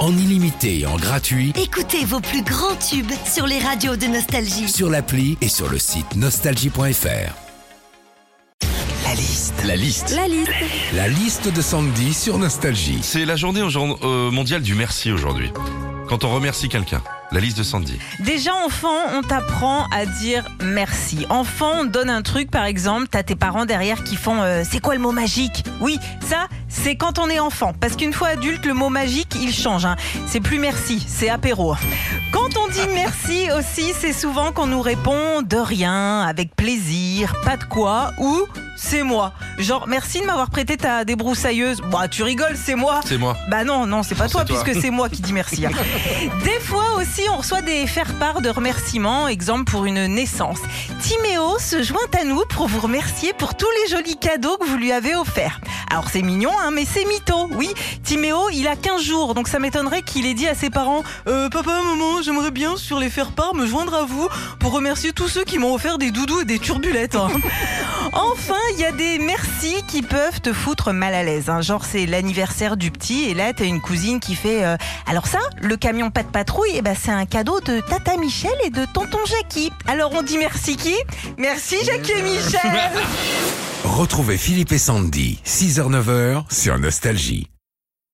en illimité et en gratuit Écoutez vos plus grands tubes sur les radios de Nostalgie. sur l'appli et sur le site nostalgie.fr. La liste. La liste. La liste de Sandy sur Nostalgie. C'est la journée mondiale du merci aujourd'hui. Quand on remercie quelqu'un. La liste de Sandy. Déjà enfant, on t'apprend à dire merci. Enfant, on te donne un truc, par exemple, t'as tes parents derrière qui font c'est quoi le mot magique ? Oui, ça, c'est quand on est enfant. Parce qu'une fois adulte, le mot magique, il change. C'est plus merci, c'est apéro. Quand on dit merci aussi, c'est souvent qu'on nous répond de rien, avec plaisir, pas de quoi, ou c'est moi. Genre, merci de m'avoir prêté ta débroussailleuse. Bah, tu rigoles, c'est moi. C'est moi. Bah non, c'est pas toi, toi. puisque c'est moi qui dis merci. Des fois aussi, on reçoit des faire-part de remerciements, exemple pour une naissance. Timéo se joint à nous pour vous remercier pour tous les jolis cadeaux que vous lui avez offerts. Alors c'est mignon, mais c'est mytho. Oui, Timéo, il a 15 jours, donc ça m'étonnerait qu'il ait dit à ses parents Papa, maman, j'aimerais bien sur les faire-part me joindre à vous pour remercier tous ceux qui m'ont offert des doudous et des turbulettes. Enfin, il y a des merci qui peuvent te foutre mal à l'aise. Genre, c'est l'anniversaire du petit et là, t'as une cousine qui fait alors ça, le camion pas de patrouille, c'est un cadeau de Tata Michel et de Tonton Jackie. Alors, on dit merci qui ? Merci Jackie et Michel. Retrouvez Philippe et Sandy, 6h-9h sur Nostalgie.